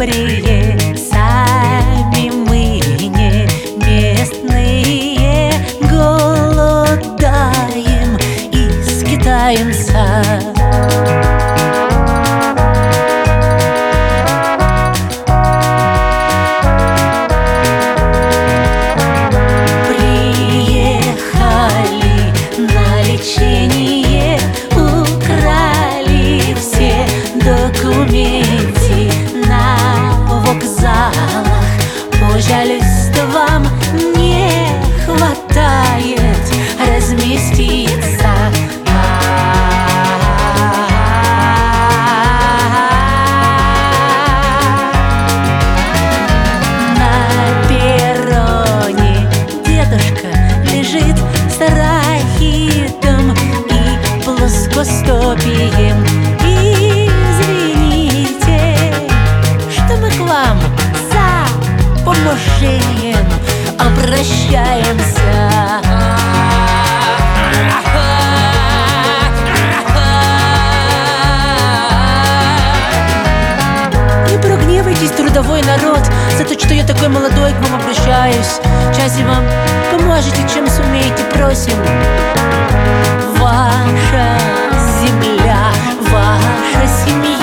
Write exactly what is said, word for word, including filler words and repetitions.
добрые, сами мы не местные, голодаем и скитаемся. Приехали на лечение, украли все документы на вокзалах. Пожалуйста, вам не хватает разместиться. На перроне дедушка лежит с рахитом и плоскостопием. Извините, что мы к вам за поможением обращаемся. Не прогневайтесь, трудовой народ, за то, что я такой молодой к вам обращаюсь. Сейчас вам поможете, чем сумеете, просим. Ваша земля, ваша семья